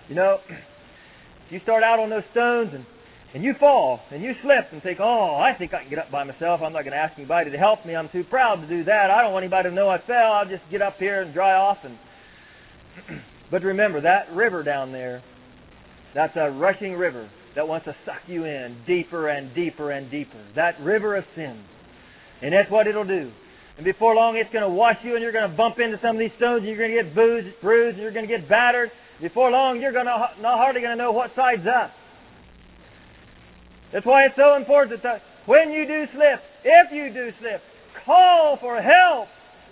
You know, you start out on those stones and you fall and you slip and think, oh, I think I can get up by myself. I'm not going to ask anybody to help me. I'm too proud to do that. I don't want anybody to know I fell. I'll just get up here and dry off. But remember, that river down there, that's a rushing river that wants to suck you in deeper and deeper and deeper. That river of sin. And that's what it'll do. And before long, it's going to wash you, and you're going to bump into some of these stones, and you're going to get bruised, and you're going to get battered. Before long, you're not hardly going to know what side's up. That's why it's so important that when you do slip, if you do slip, call for help.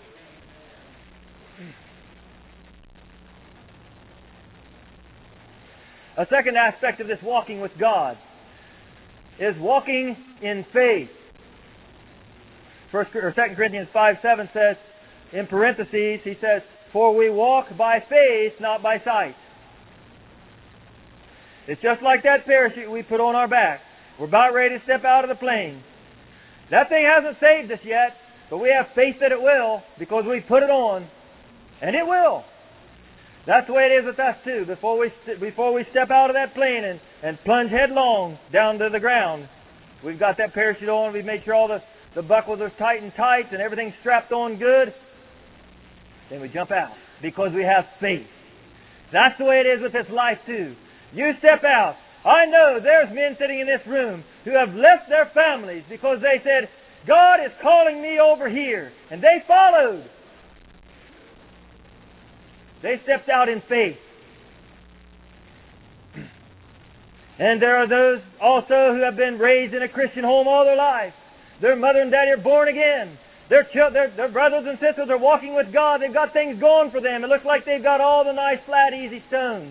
A second aspect of this walking with God is walking in faith. 2 Corinthians 5:7 says, in parentheses, he says, for we walk by faith, not by sight. It's just like that parachute we put on our back. We're about ready to step out of the plane. That thing hasn't saved us yet, but we have faith that it will because we put it on, and it will. That's the way it is with us too. Before we step out of that plane and plunge headlong down to the ground, we've got that parachute on, we've made sure all the buckles are tight and tight and everything's strapped on good. Then we jump out because we have faith. That's the way it is with this life too. You step out. I know there's men sitting in this room who have left their families because they said, God is calling me over here. And they followed. They stepped out in faith. And there are those also who have been raised in a Christian home all their life. Their mother and daddy are born again. Their brothers and sisters are walking with God. They've got things going for them. It looks like they've got all the nice, flat, easy stones.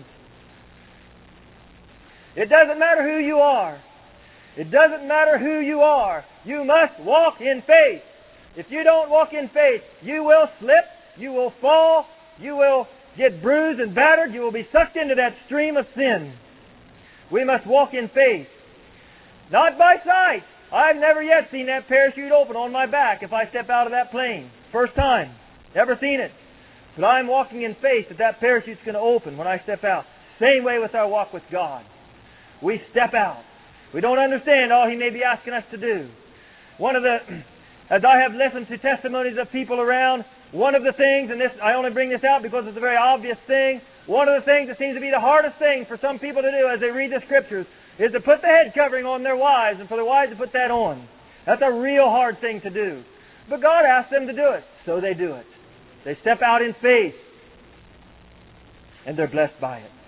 It doesn't matter who you are. It doesn't matter who you are. You must walk in faith. If you don't walk in faith, you will slip, you will fall, you will get bruised and battered, you will be sucked into that stream of sin. We must walk in faith. Not by sight. I've never yet seen that parachute open on my back if I step out of that plane. First time. Never seen it. But I'm walking in faith that parachute's going to open when I step out. Same way with our walk with God. We step out. We don't understand all He may be asking us to do. As I have listened to testimonies of people around, one of the things, and I only bring this out because it's a very obvious thing, one of the things that seems to be the hardest thing for some people to do as they read the Scriptures is to put the head covering on their wives and for the wives to put that on. That's a real hard thing to do. But God asked them to do it, so they do it. They step out in faith, and they're blessed by it.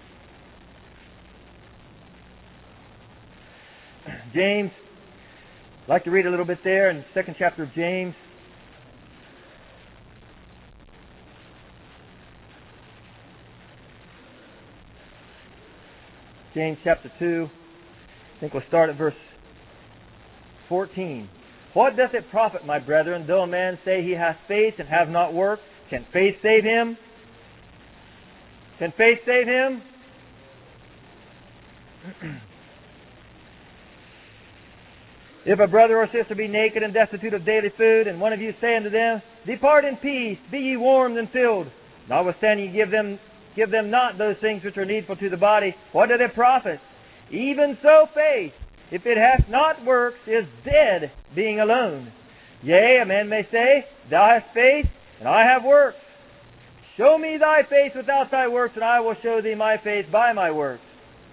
James, I'd like to read a little bit there in the second chapter of James. James chapter 2. I think we'll start at verse 14. What doth it profit, my brethren, though a man say he hath faith and have not works? Can faith save him? Can faith save him? If a brother or sister be naked and destitute of daily food, and one of you say unto them, Depart in peace, be ye warmed and filled, notwithstanding ye give them not those things which are needful to the body, what doth it profit? Even so faith, if it hath not works, is dead, being alone. Yea, a man may say, Thou hast faith, and I have works. Show me thy faith without thy works, and I will show thee my faith by my works.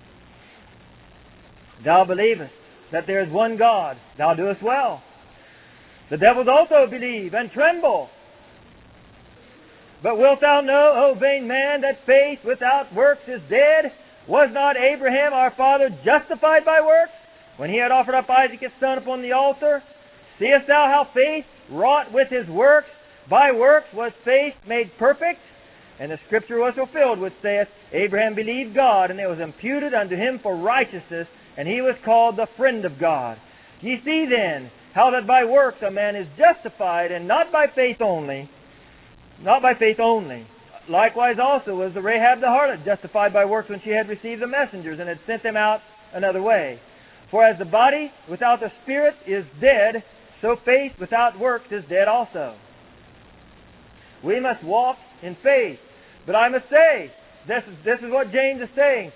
Thou believest that there is one God, thou doest well. The devils also believe and tremble. But wilt thou know, O vain man, that faith without works is dead? Was not Abraham our father justified by works, when he had offered up Isaac his son upon the altar? Seest thou how faith wrought with his works? By works was faith made perfect? And the Scripture was fulfilled, which saith, Abraham believed God, and it was imputed unto him for righteousness, and he was called the friend of God. Ye see then, how that by works a man is justified, and not by faith only. Not by faith only. Likewise also was the Rahab the harlot justified by works when she had received the messengers, and had sent them out another way. For as the body without the spirit is dead, so faith without works is dead also. We must walk in faith. But I must say, this is what James is saying.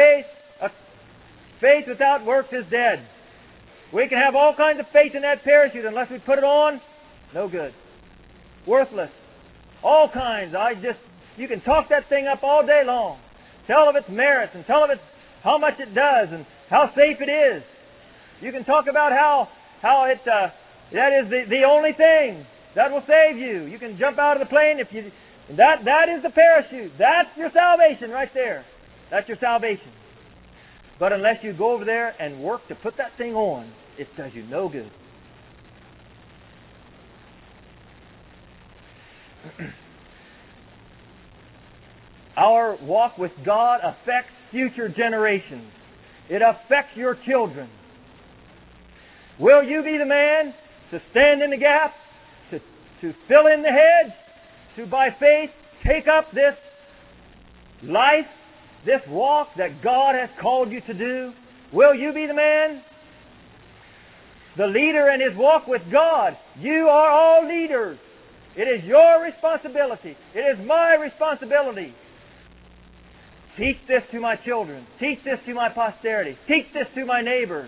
Faith without works is dead. We can have all kinds of faith in that parachute. Unless we put it on, no good. Worthless. All kinds. You can talk that thing up all day long. Tell of its merits and tell of how much it does and how safe it is. You can talk about how that is the only thing that will save you. You can jump out of the plane that is the parachute. That's your salvation right there. That's your salvation. But unless you go over there and work to put that thing on, it does you no good. Our walk with God affects future generations. It affects your children. Will you be the man to stand in the gap, to fill in the hedge, to by faith take up this life, this walk that God has called you to do? Will you be the man? The leader in his walk with God. You are all leaders. It is your responsibility. It is my responsibility. Teach this to my children. Teach this to my posterity. Teach this to my neighbors.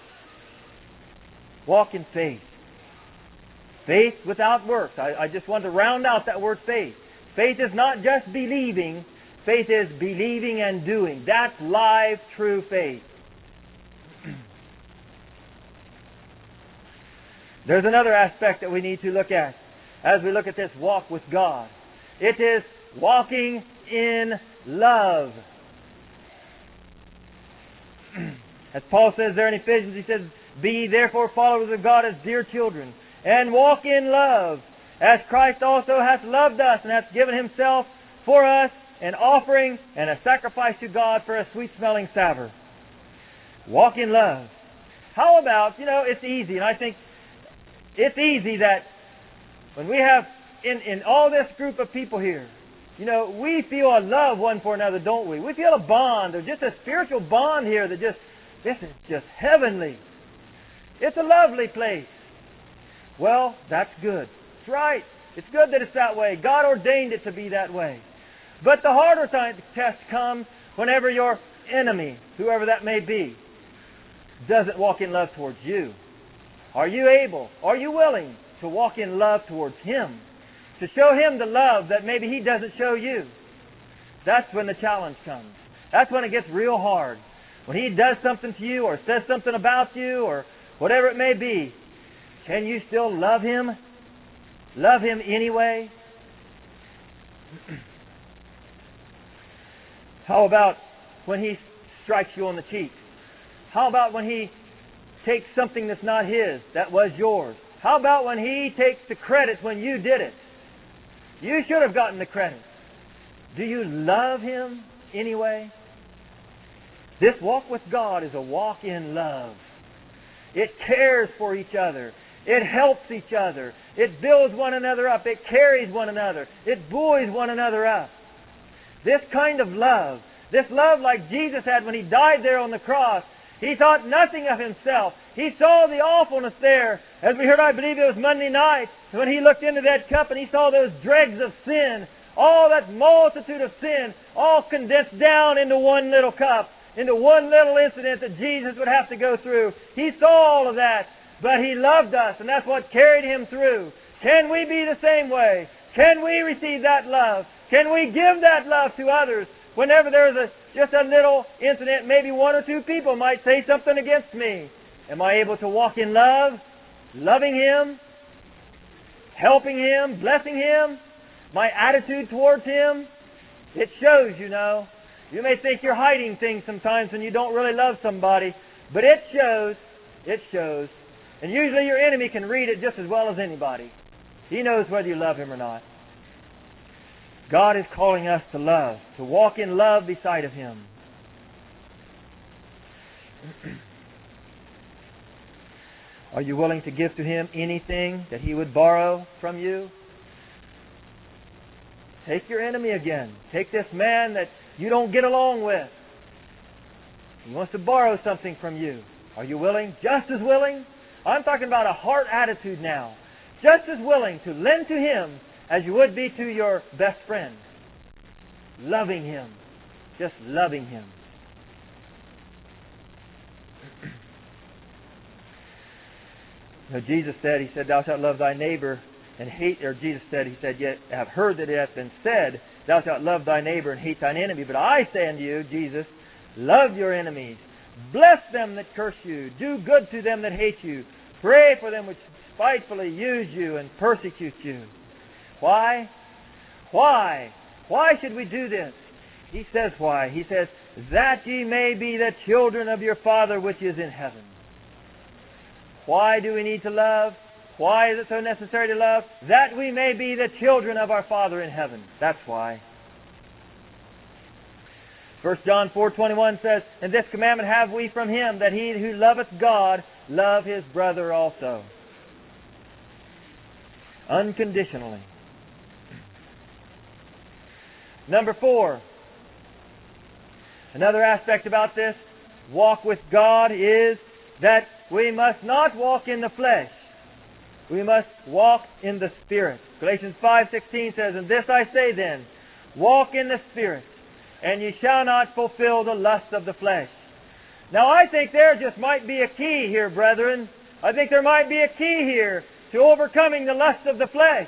Walk in faith. Faith without works. I just want to round out that word faith. Faith is not just believing. Faith is believing and doing. That's live, true faith. There's another aspect that we need to look at as we look at this walk with God. It is walking in love. As Paul says there in Ephesians, he says, "Be ye therefore followers of God as dear children, and walk in love, as Christ also hath loved us, and hath given himself for us, an offering and a sacrifice to God for a sweet-smelling savour." Walk in love. How about, it's easy, and I think it's easy that when we have, in all this group of people here, we feel a love one for another, don't we? We feel a bond. There's just a spiritual bond here that this is just heavenly. It's a lovely place. Well, that's good. It's right. It's good that it's that way. God ordained it to be that way. But the harder test comes whenever your enemy, whoever that may be, doesn't walk in love towards you. Are you able, are you willing to walk in love towards him? To show him the love that maybe he doesn't show you? That's when the challenge comes. That's when it gets real hard. When he does something to you or says something about you or whatever it may be, can you still love him? Love him anyway? How about when he strikes you on the cheek? How about when he takes something that's not his, that was yours? How about when he takes the credit when you did it? You should have gotten the credit. Do you love him anyway? This walk with God is a walk in love. It cares for each other. It helps each other. It builds one another up. It carries one another. It buoys one another up. This kind of love, this love like Jesus had when he died there on the cross, he thought nothing of himself. He saw the awfulness there. As we heard, I believe it was Monday night, when he looked into that cup and he saw those dregs of sin, all that multitude of sin, all condensed down into one little cup, into one little incident that Jesus would have to go through. He saw all of that, but he loved us, and that's what carried him through. Can we be the same way? Can we receive that love? Can we give that love to others? Whenever there's just a little incident, maybe one or two people might say something against me. Am I able to walk in love, loving him, helping him, blessing him? My attitude towards him? It shows, You may think you're hiding things sometimes when you don't really love somebody, but it shows. It shows. And usually your enemy can read it just as well as anybody. He knows whether you love him or not. God is calling us to love, to walk in love beside of him. Are you willing to give to him anything that he would borrow from you? Take your enemy again. Take this man that you don't get along with. He wants to borrow something from you. Are you willing? Just as willing? I'm talking about a heart attitude now. Just as willing to lend to him as you would be to your best friend. Loving him. Just loving Him. Jesus said, He said, thou shalt love thy neighbor and hate, or Jesus said, He said, yet I have heard that it hath been said, thou shalt love thy neighbor and hate thine enemy. But I say unto you, Jesus, love your enemies. Bless them that curse you. Do good to them that hate you. Pray for them which spitefully use you and persecute you. Why? Why? Why should we do this? He says why. He says, that ye may be the children of your Father which is in heaven. Why do we need to love? Why is it so necessary to love? That we may be the children of our Father in heaven. That's why. 1 John 4:21 says, and this commandment have we from Him, that he who loveth God love his brother also. Unconditionally. Number 4. Another aspect about this walk with God is that we must not walk in the flesh. We must walk in the Spirit. Galatians 5:16 says, and this I say then, walk in the Spirit, and ye shall not fulfill the lust of the flesh. Now I think there just might be a key here, brethren. I think there might be a key here to overcoming the lust of the flesh.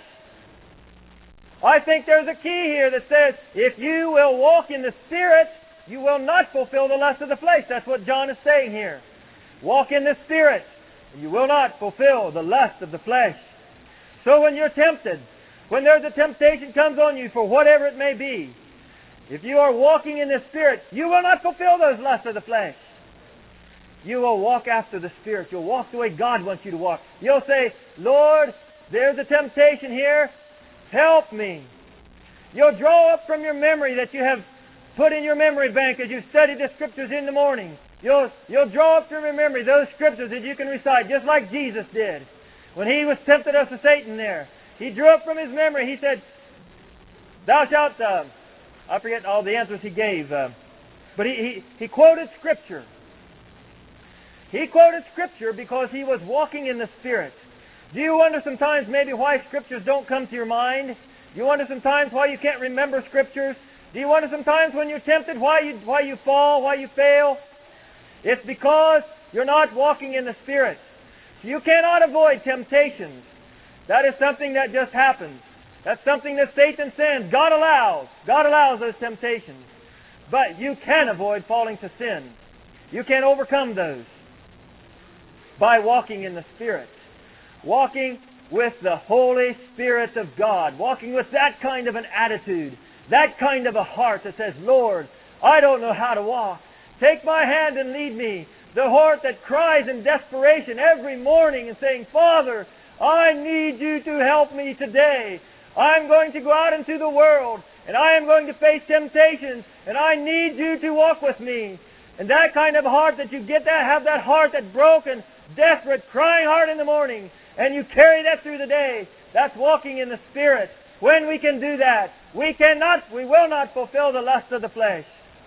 I think there's a key here that says, if you will walk in the Spirit, you will not fulfill the lust of the flesh. That's what John is saying here. Walk in the Spirit, and you will not fulfill the lust of the flesh. So when you're tempted, when there's a temptation comes on you for whatever it may be, if you are walking in the Spirit, you will not fulfill those lusts of the flesh. You will walk after the Spirit. You'll walk the way God wants you to walk. You'll say, Lord, there's a temptation here. Help me. You'll draw up from your memory that you have put in your memory bank as you studied the Scriptures in the morning. You'll draw up from your memory those Scriptures that you can recite, just like Jesus did. When He was tempted of Satan there, He drew up from His memory. He said, thou shalt, I forget all the answers He gave, but he quoted Scripture. He quoted Scripture because he was walking in the Spirit. Do you wonder sometimes maybe why Scriptures don't come to your mind? Do you wonder sometimes why you can't remember Scriptures? Do you wonder sometimes when you're tempted why you fall, why you fail? It's because you're not walking in the Spirit. You cannot avoid temptations. That is something that just happens. That's something that Satan sends. God allows those temptations. But you can avoid falling to sin. You can overcome those by walking in the Spirit. Walking with the Holy Spirit of God. Walking with that kind of an attitude. That kind of a heart that says, Lord, I don't know how to walk. Take my hand and lead me. The heart that cries in desperation every morning and saying, Father, I need you to help me today. I'm going to go out into the world and I am going to face temptations and I need you to walk with me. And that kind of heart that you get that, have that heart, that broken, desperate, crying heart in the morning, and you carry that through the day, that's walking in the Spirit. When we can do that, we will not fulfill the lust of the flesh.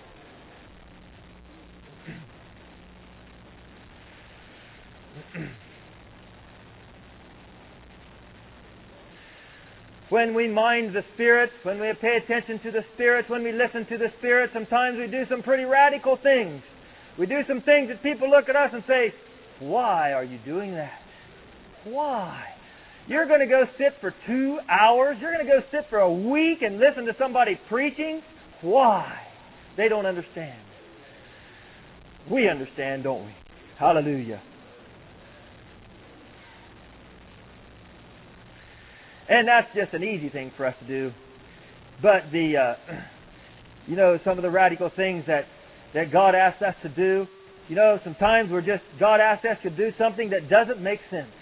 When we mind the Spirit, when we pay attention to the Spirit, when we listen to the Spirit, sometimes we do some pretty radical things. We do some things that people look at us and say, why are you doing that? Why? You're going to go sit for 2 hours? You're going to go sit for a week and listen to somebody preaching? Why? They don't understand. We understand, don't we? Hallelujah. And that's just an easy thing for us to do. But some of the radical things that God asks us to do, sometimes God asks us to do something that doesn't make sense.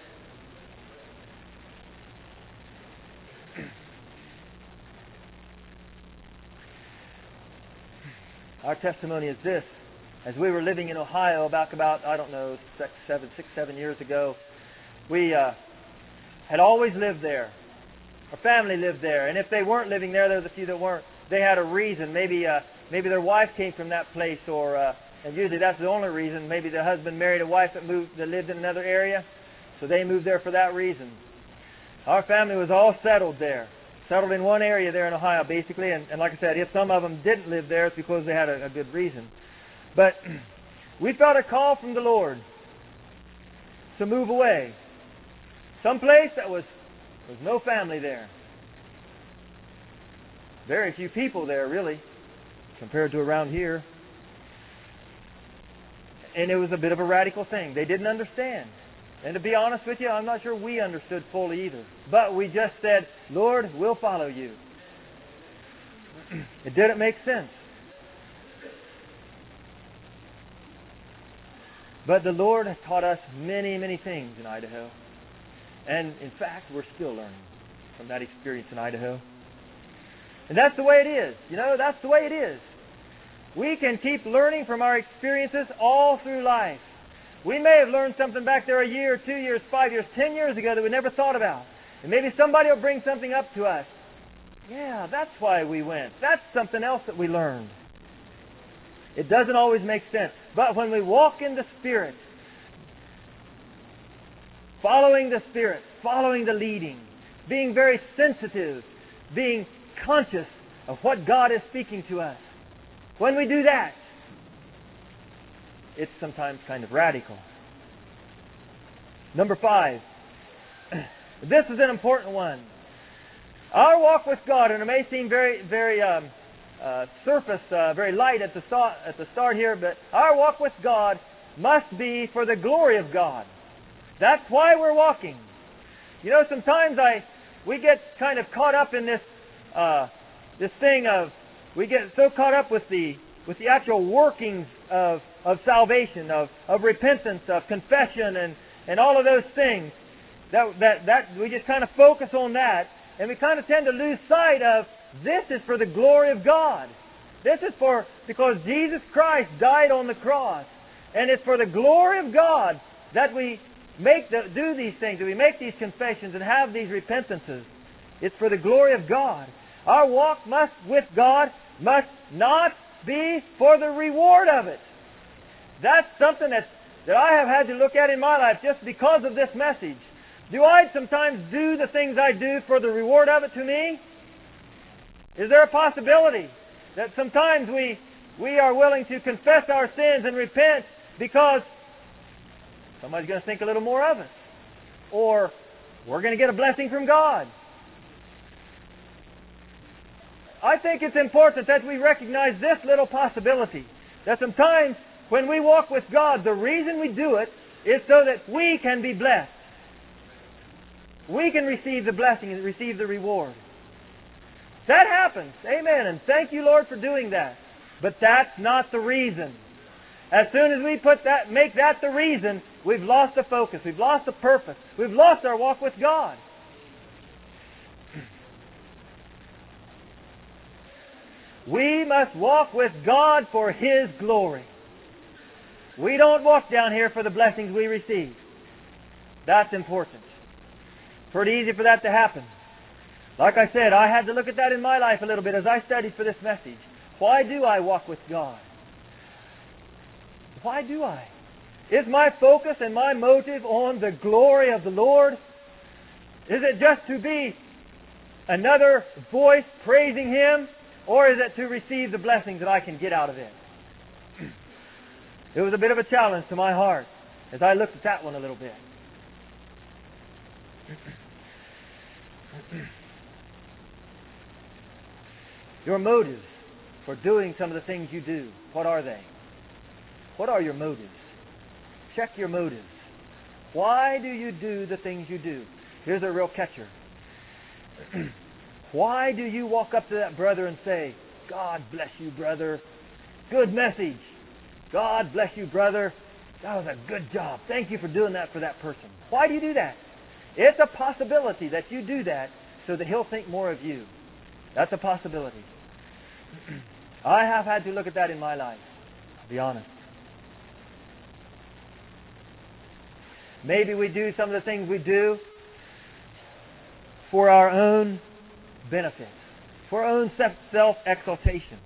Our testimony is this. As we were living in Ohio back about, 7 years ago, we had always lived there. Our family lived there. And if they weren't living there, there was a few that weren't. They had a reason. Maybe their wife came from that place, and usually that's the only reason. Maybe the husband married a wife that lived in another area, so they moved there for that reason. Our family was all settled there. settled in one area there in Ohio, basically. And like I said, if some of them didn't live there, it's because they had a good reason. But we felt a call from the Lord to move away. Someplace that was no family there. Very few people there, really, compared to around here. And it was a bit of a radical thing. They didn't understand. And to be honest with you, I'm not sure we understood fully either. But we just said, Lord, we'll follow you. It didn't make sense. But the Lord has taught us many, many things in Idaho. And in fact, we're still learning from that experience in Idaho. And that's the way it is. You know, that's the way it is. We can keep learning from our experiences all through life. We may have learned something back there a year, 2 years, 5 years, 10 years ago that we never thought about. And maybe somebody will bring something up to us. Yeah, that's why we went. That's something else that we learned. It doesn't always make sense. But when we walk in the Spirit, following the Spirit, following the leading, being very sensitive, being conscious of what God is speaking to us, when we do that, it's sometimes kind of radical. Number 5. This is an important one. Our walk with God, and it may seem very surface, very light at the start here, but our walk with God must be for the glory of God. That's why we're walking. You know, sometimes we get kind of caught up in this thing of, we get so caught up with the actual workings of salvation, of repentance, of confession, and all of those things, that we just kind of focus on that, and we kind of tend to lose sight of, this is for the glory of God. This is because Jesus Christ died on the cross, and it's for the glory of God that we do these things, that we make these confessions and have these repentances. It's for the glory of God. Our walk with God must not be for the reward of it. That's something that I have had to look at in my life just because of this message. Do I sometimes do the things I do for the reward of it to me? Is there a possibility that sometimes we are willing to confess our sins and repent because somebody's going to think a little more of us, or we're going to get a blessing from God? I think it's important that we recognize this little possibility, that sometimes when we walk with God, the reason we do it is so that we can be blessed. We can receive the blessing and receive the reward. That happens. Amen. And thank you, Lord, for doing that. But that's not the reason. As soon as we make that the reason, we've lost the focus. We've lost the purpose. We've lost our walk with God. We must walk with God for His glory. We don't walk down here for the blessings we receive. That's important. Pretty easy for that to happen. Like I said, I had to look at that in my life a little bit as I studied for this message. Why do I walk with God? Why do I? Is my focus and my motive on the glory of the Lord? Is it just to be another voice praising Him? Or is it to receive the blessings that I can get out of it? It was a bit of a challenge to my heart as I looked at that one a little bit. Your motives for doing some of the things you do, what are they? What are your motives? Check your motives. Why do you do the things you do? Here's a real catcher. Why do you walk up to that brother and say, God bless you, brother. Good message. God bless you, brother. That was a good job. Thank you for doing that for that person. Why do you do that? It's a possibility that you do that so that he'll think more of you. That's a possibility. I have had to look at that in my life, to be honest. Maybe we do some of the things we do for our own benefit, for our own self-exaltation.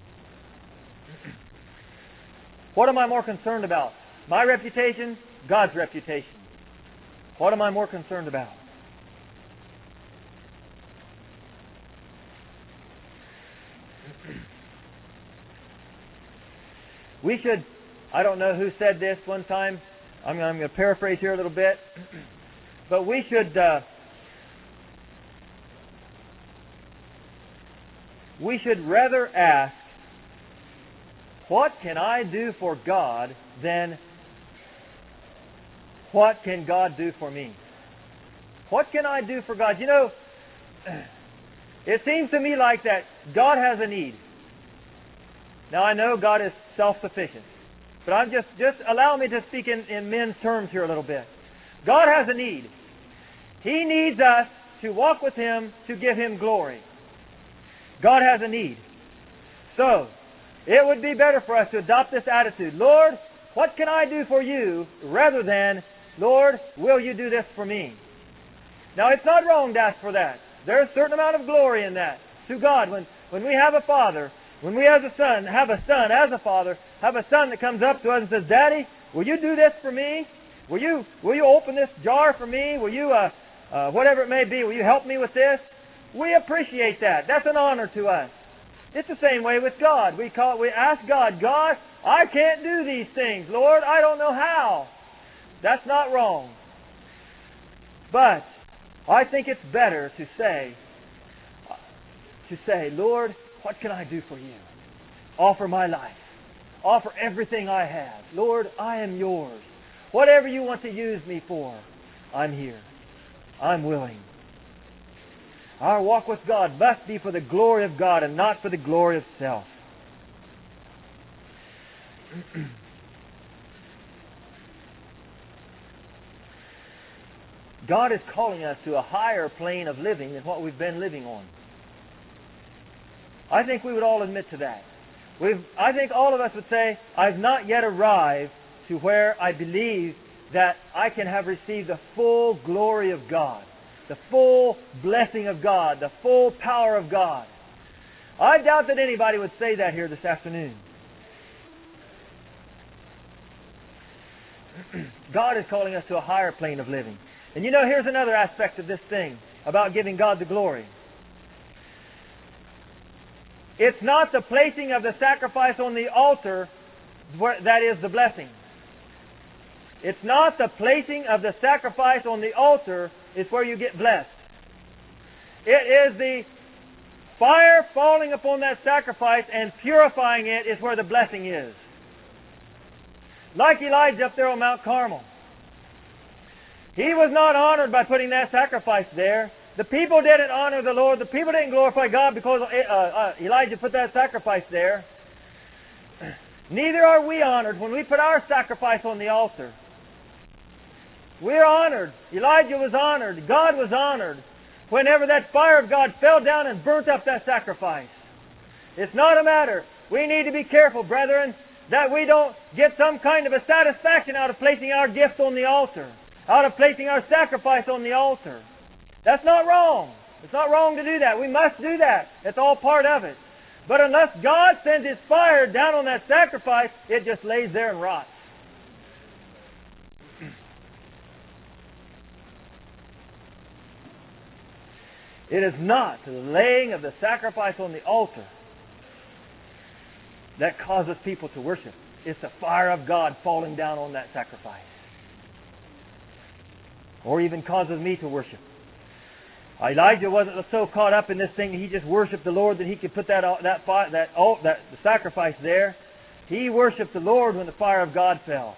What am I more concerned about? My reputation? God's reputation. What am I more concerned about? We should, I don't know who said this one time. I'm going to paraphrase here a little bit. But we should rather ask, what can I do for God, than what can God do for me? What can I do for God? You know, it seems to me like that God has a need. Now I know God is self-sufficient, but I'm just allow me to speak in men's terms here a little bit. God has a need. He needs us to walk with Him, to give Him glory. God has a need. So, it would be better for us to adopt this attitude. Lord, what can I do for you, rather than, Lord, will you do this for me? Now, it's not wrong to ask for that. There's a certain amount of glory in that to God. When we have a father, when we have a son as a father, have a son that comes up to us and says, Daddy, will you do this for me? Will you open this jar for me? Will you, whatever it may be, will you help me with this? We appreciate that. That's an honor to us. It's the same way with God. We ask God, God, I can't do these things. Lord, I don't know how. That's not wrong. But I think it's better to say, Lord, what can I do for you? Offer my life. Offer everything I have. Lord, I am yours. Whatever you want to use me for, I'm here. I'm willing. Our walk with God must be for the glory of God and not for the glory of self. God is calling us to a higher plane of living than what we've been living on. I think we would all admit to that. I think all of us would say, I've not yet arrived to where I believe that I can have received the full glory of God, the full blessing of God, the full power of God. I doubt that anybody would say that here this afternoon. God is calling us to a higher plane of living. And you know, here's another aspect of this thing about giving God the glory. It's not the placing of the sacrifice on the altar that is the blessing. It's not the placing of the sacrifice on the altar is where you get blessed. It is the fire falling upon that sacrifice and purifying it is where the blessing is. Like Elijah up there on Mount Carmel. He was not honored by putting that sacrifice there. The people didn't honor the Lord. The people didn't glorify God because Elijah put that sacrifice there. Neither are we honored when we put our sacrifice on the altar. We're honored. Elijah was honored. God was honored whenever that fire of God fell down and burnt up that sacrifice. It's not a matter. We need to be careful, brethren, that we don't get some kind of a satisfaction out of placing our gift on the altar, out of placing our sacrifice on the altar. That's not wrong. It's not wrong to do that. We must do that. It's all part of it. But unless God sends His fire down on that sacrifice, it just lays there and rots. It is not the laying of the sacrifice on the altar that causes people to worship. It's the fire of God falling down on that sacrifice. Or even causes me to worship. Elijah wasn't so caught up in this thing that he just worshipped the Lord that he could put the sacrifice there. He worshipped the Lord when the fire of God fell.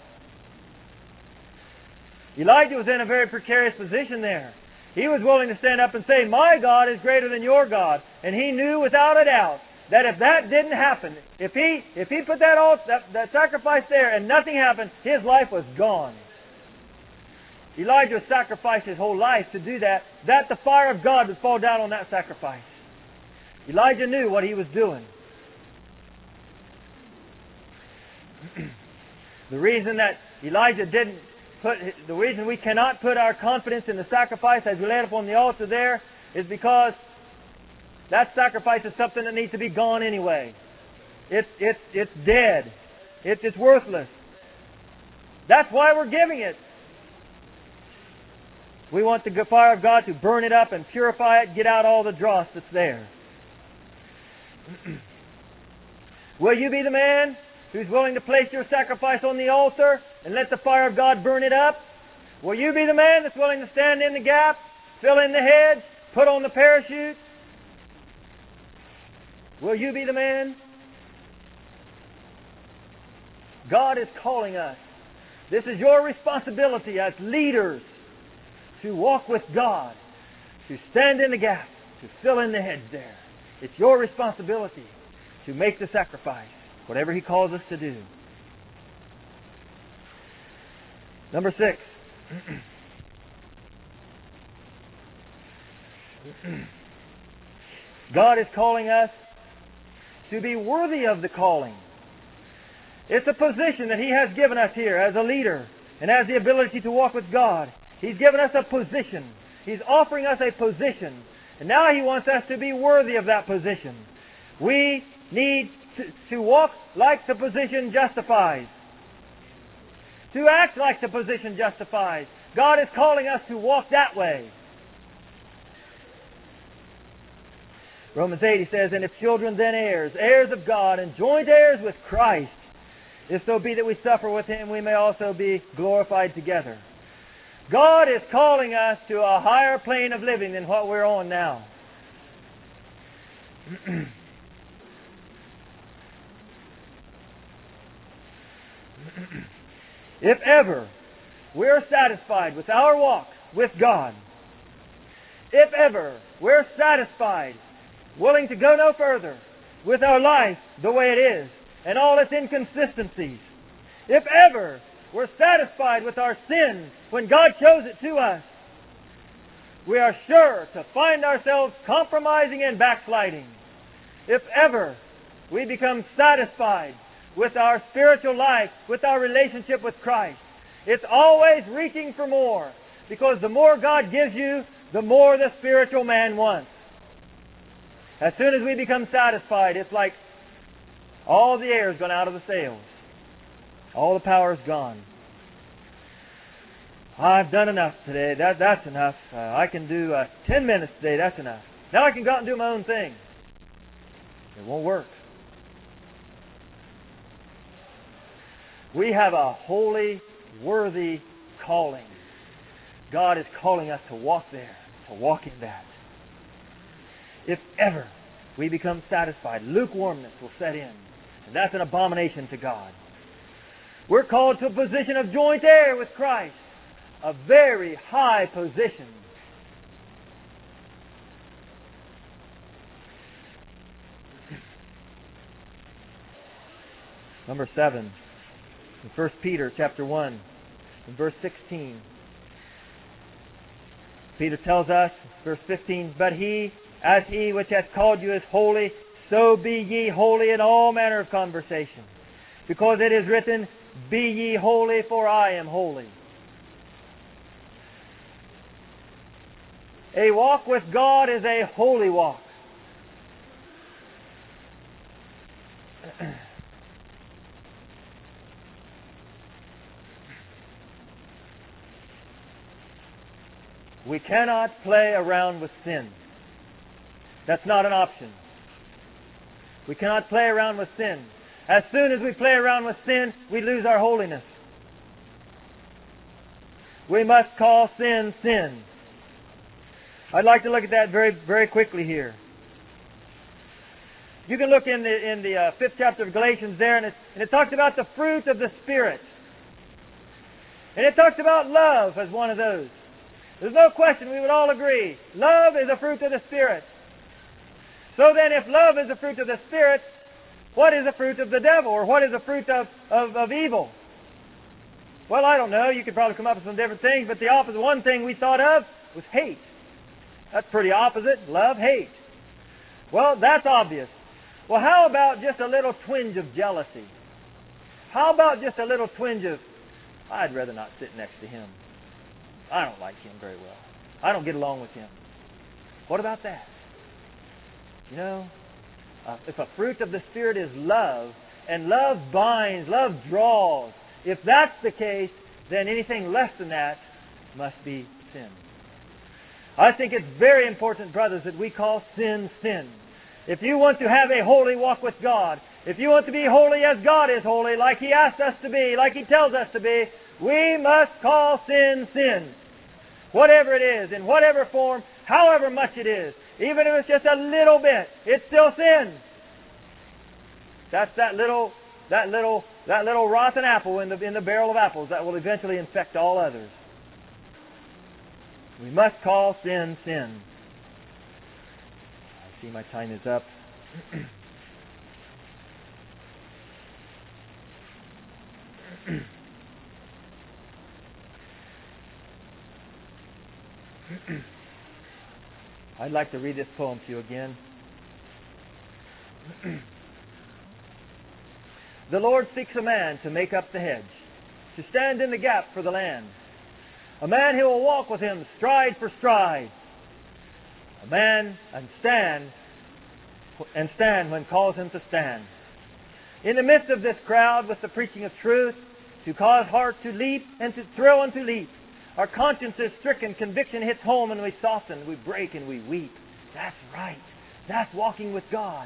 Elijah was in a very precarious position there. He was willing to stand up and say, my God is greater than your God. And he knew without a doubt that if that didn't happen, if he put that sacrifice there and nothing happened, his life was gone. Elijah sacrificed his whole life to do that the fire of God would fall down on that sacrifice. Elijah knew what he was doing. The reason that Elijah the reason we cannot put our confidence in the sacrifice as we lay it upon the altar there is because that sacrifice is something that needs to be gone anyway. It's dead. It's worthless. That's why we're giving it. We want the fire of God to burn it up and purify it, get out all the dross that's there. Will you be the man who's willing to place your sacrifice on the altar and let the fire of God burn it up? Will you be the man that's willing to stand in the gap, fill in the hedge, put on the parachute? Will you be the man? God is calling us. This is your responsibility as leaders to walk with God, to stand in the gap, to fill in the hedge there. It's your responsibility to make the sacrifice, whatever He calls us to do. Number 6. God is calling us to be worthy of the calling. It's a position that He has given us here as a leader and as the ability to walk with God. He's given us a position. He's offering us a position. And now He wants us to be worthy of that position. We need to walk like the position justifies. To act like the position justifies. God is calling us to walk that way. Romans 8, he says, "And if children, then heirs, heirs of God, and joint heirs with Christ, if so be that we suffer with Him, we may also be glorified together." God is calling us to a higher plane of living than what we're on now. If ever we're satisfied with our walk with God, if ever we're satisfied, willing to go no further with our life the way it is and all its inconsistencies, if ever we're satisfied with our sin when God shows it to us, we are sure to find ourselves compromising and backsliding. If ever we become satisfied with our spiritual life, with our relationship with Christ, it's always reaching for more, because the more God gives you, the more the spiritual man wants. As soon as we become satisfied, it's like all the air's gone out of the sails. All the power's gone. I've done enough today. That's enough. I can do 10 minutes today. That's enough. Now I can go out and do my own thing. It won't work. We have a holy, worthy calling. God is calling us to walk there, to walk in that. If ever we become satisfied, lukewarmness will set in. And that's an abomination to God. We're called to a position of joint heir with Christ. A very high position. Number 7. In 1 Peter chapter 1, in verse 16. Peter tells us, verse 15, "But He, as He which hath called you is holy, so be ye holy in all manner of conversation. Because it is written, Be ye holy, for I am holy." A walk with God is a holy walk. We cannot play around with sin. That's not an option. We cannot play around with sin. As soon as we play around with sin, we lose our holiness. We must call sin, sin. I'd like to look at that very, very quickly here. You can look in the 5th chapter of Galatians there, and it talks about the fruit of the Spirit. And it talks about love as one of those. There's no question, we would all agree, love is a fruit of the Spirit. So then, if love is the fruit of the Spirit, what is the fruit of the devil, or what is the fruit of evil? Well, I don't know. You could probably come up with some different things, but the opposite one thing we thought of was hate. That's pretty opposite. Love, hate. Well, that's obvious. Well, how about just a little twinge of jealousy? How about just a little twinge of, I'd rather not sit next to him. I don't like him very well. I don't get along with him. What about that? You know, if a fruit of the Spirit is love, and love binds, love draws, if that's the case, then anything less than that must be sin. I think it's very important, brothers, that we call sin, sin. If you want to have a holy walk with God, if you want to be holy as God is holy, like He asked us to be, like He tells us to be, we must call sin, sin. Whatever it is, in whatever form, however much it is, even if it's just a little bit, it's still sin. That's that little rotten apple in the barrel of apples that will eventually infect all others. We must call sin, sin. I see my time is up. I'd like to read this poem to you again. The Lord seeks a man to make up the hedge, to stand in the gap for the land. A man who will walk with Him stride for stride. A man and stand when calls Him to stand. In the midst of this crowd with the preaching of truth, to cause heart to leap and to thrill and to leap. Our conscience is stricken, conviction hits home, and we soften, we break, and we weep. That's right. That's walking with God.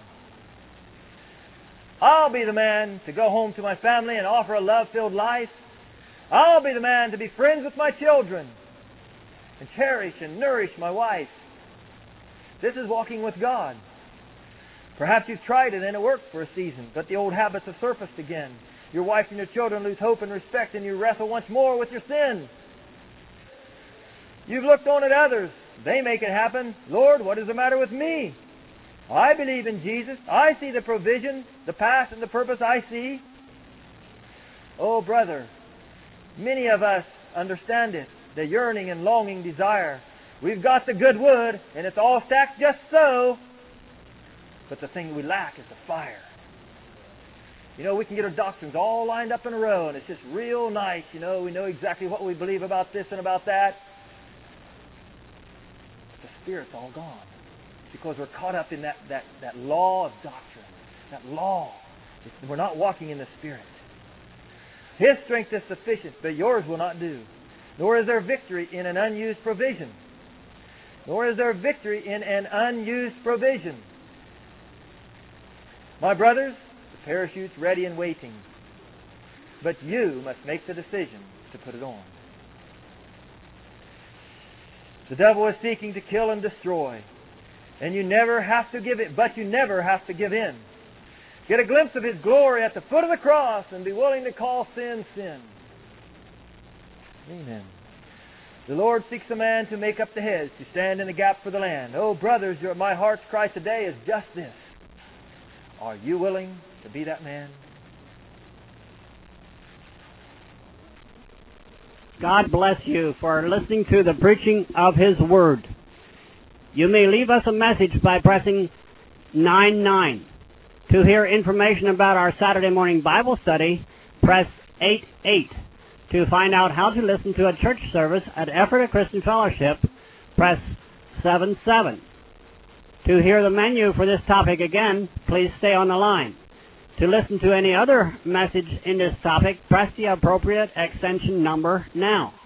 I'll be the man to go home to my family and offer a love-filled life. I'll be the man to be friends with my children and cherish and nourish my wife. This is walking with God. Perhaps you've tried it and it worked for a season, but the old habits have surfaced again. Your wife and your children lose hope and respect, and you wrestle once more with your sin. You've looked on at others. They make it happen. Lord, what is the matter with me? I believe in Jesus. I see the provision, the path, and the purpose I see. Oh, brother, many of us understand it, the yearning and longing desire. We've got the good wood, and it's all stacked just so. But the thing we lack is the fire. You know, we can get our doctrines all lined up in a row, and it's just real nice. You know, we know exactly what we believe about this and about that. But the Spirit's all gone because we're caught up in that law of doctrine, that law. We're not walking in the Spirit. His strength is sufficient, but yours will not do. Nor is there victory in an unused provision. Nor is there victory in an unused provision. My brothers, the parachute's ready and waiting. But you must make the decision to put it on. The devil is seeking to kill and destroy. And you never have to give it, but you never have to give in. Get a glimpse of His glory at the foot of the cross and be willing to call sin, sin. Amen. The Lord seeks a man to make up the hedge, to stand in the gap for the land. Oh, brothers, my heart's cry today is just this. Are you willing to be that man? God bless you for listening to the preaching of His Word. You may leave us a message by pressing 99. To hear information about our Saturday morning Bible study, press 88. To find out how to listen to a church service at Ephrata Christian Fellowship, press 77. To hear the menu for this topic again, please stay on the line. To listen to any other message in this topic, press the appropriate extension number now.